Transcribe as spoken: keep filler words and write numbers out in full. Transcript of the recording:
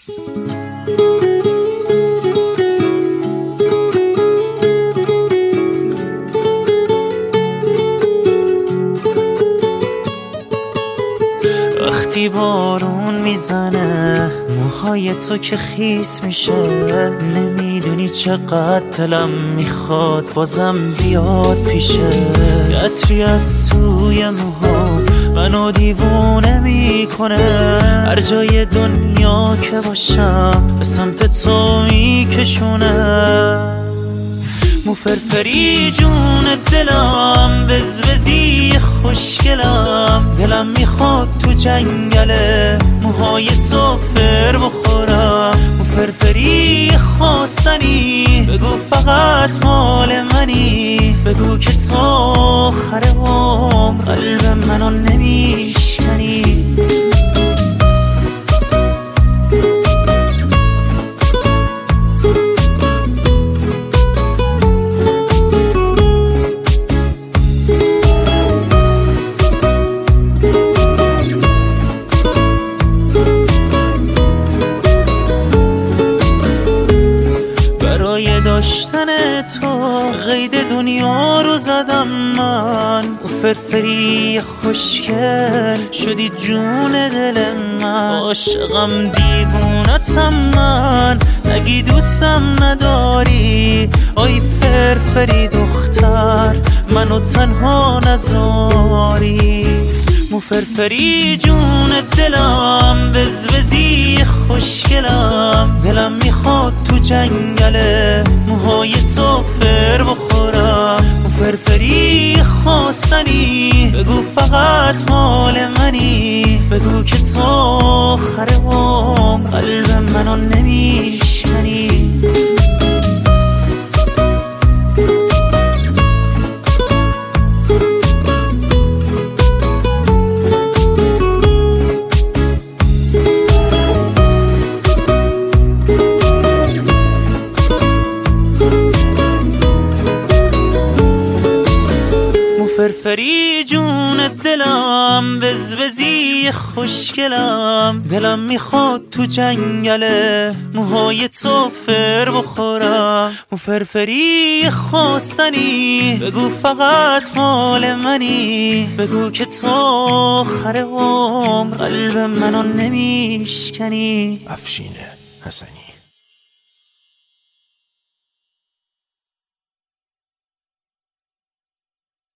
وقتی بارون میزنه موهای تو که خیس میشه، نمیدونی چقدر دلم میخواد بازم بیاد پیشه. عطری از توی موها منو دیوونه میکنه، هر جای دنیا که باشم به سمت تو میکشونه. موفرفری جون دلم، وزوزی خوشگلم، دلم میخواد تو جنگله موهای تو فر بخورم. موفرفری خواستنی بگو فقط مال منی، بگو که تا آخر عمر قلب منو نمیشکنی. داشتن تو قید دنیا رو زدم من، فرفری خوشگل شدی جون دل من. عاشقم دیوونتم من، نگی دوستم نداری، آی فرفری دختر منو تنها نذاری. موفرفری جون دلم، وزوزی خوشگلم، دلم میخواد تو جنگله موهای تو فر بخورم. موفرفری خواستنی بگو فقط مال منی، بگو که تا آخر عمر قلب منو نمیشکنی. فرفری جون دلم، وزوزی خوشگلم، دلم میخواد تو جنگله موهای تو فر بخورم. موفرفری خواستنی بگو فقط مال منی، بگو که تا آخر عمر قلب منو نمیشکنی. افشین حسنی.